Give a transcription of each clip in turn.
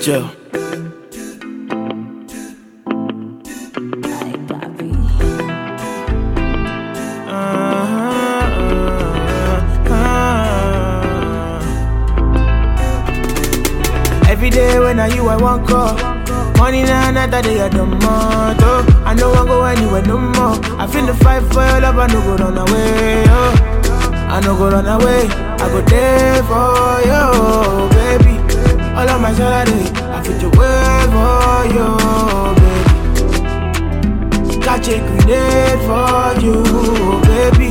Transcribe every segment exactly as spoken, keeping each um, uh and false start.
Chill. Every day when I you I want call. Money now another day I don't want. Oh, I know I go anywhere no more. I feel the fight for your love, I no go run away. Oh, I no go run away. I go there for you, baby. All of my salary, I feel to wait for you, baby. Catch a grenade for you, baby.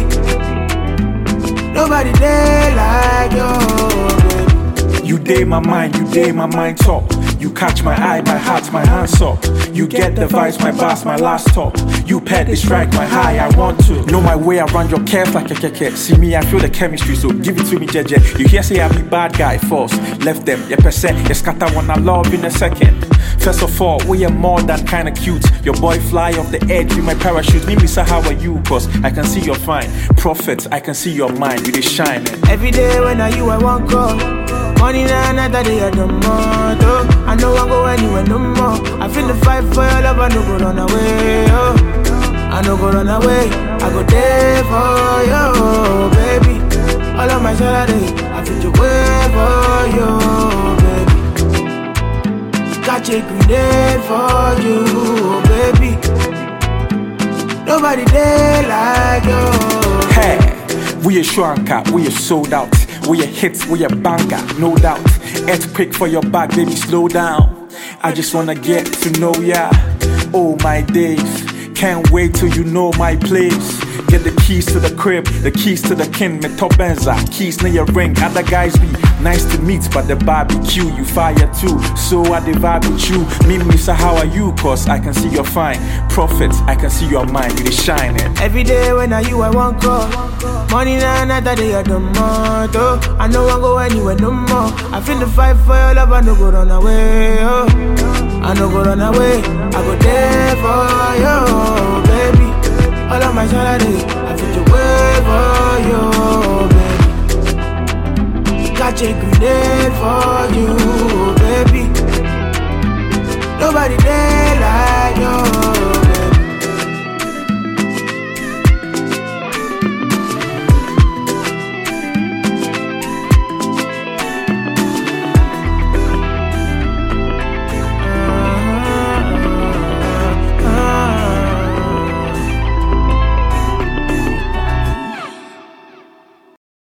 Nobody there like you, baby. You day my mind, you day my mind top. You catch my eye, my heart, my hands up. You get the vibes, my bass, my last top. You pet it, strike my high, I want to know my way around your curves like a keke. See me, I feel the chemistry, so give it to me, J J. You hear say I be bad guy, false. Left them, yeah percent, yeah scatter one I love in a second. First of all, we are more than kinda cute. Your boy fly off the edge with my parachute. Me, Mister How are you? Cause I can see you're fine. Prophet, I can see your mind, you dey shine. Every day when I you I want call. Money now another day I don't want. Oh, I know I go anywhere no more. I feel the fight for your love, I no go run away. Oh, I no go run away. I go there for you, baby. All of my salary, I feel to wait for you, baby. Catch a grenade for you, baby. Nobody there like you. Hey, we a shwanka, we a sold out. We a hits, we a banger, no doubt. Earthquake for your back, baby, slow down. I just wanna get to know ya. Oh my days, can't wait till you know my place. Get the keys to the crib, the keys to the kin, me top benza, keys near your ring. Other guys be nice to meet, but the barbecue, you fire too. So I divide with you. Me, Mister How are you? Cause I can see you're fine. Prophet, I can see your mind, you dey shining. Every day when I you I want call. Money now another day I don't want. Oh, I know I go anywhere no more. I feel the fight for your love, I no go run away. Oh, I no go run away. I go there for you, baby. All of my salary, I feel to wait for you, baby. Catch a grenade for you, baby. Nobody there like you.